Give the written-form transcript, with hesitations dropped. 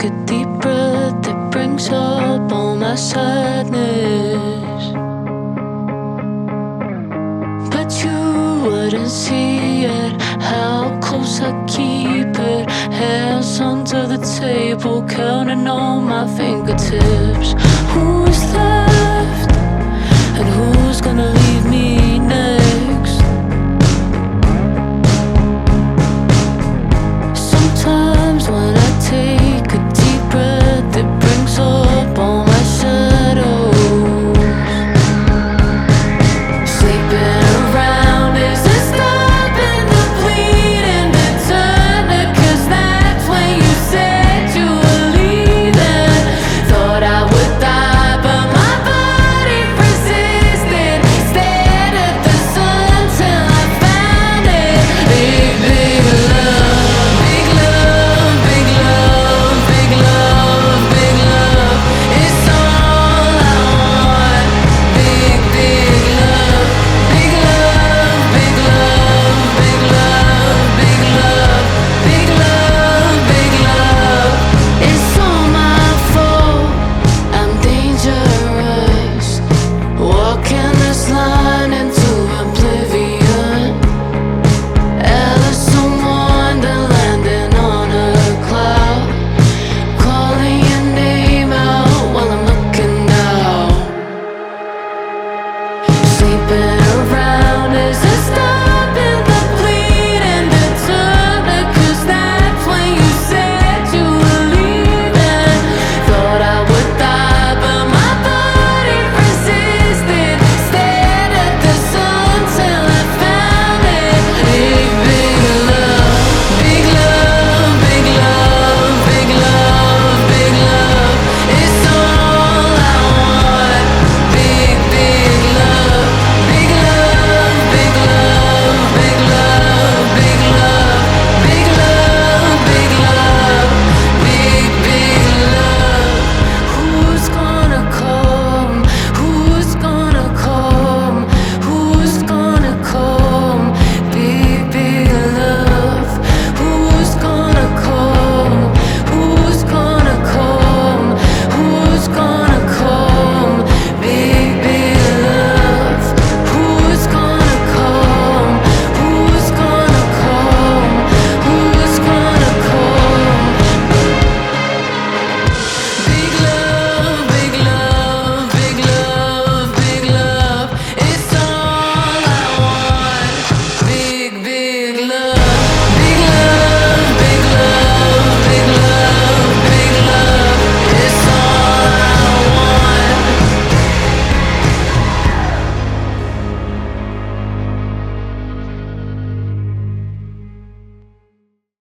take a deep breath that brings up all my sadness. But you wouldn't see it, how close I keep it. Hands under the table, counting on my fingertips. Who's left and who's gonna leave me?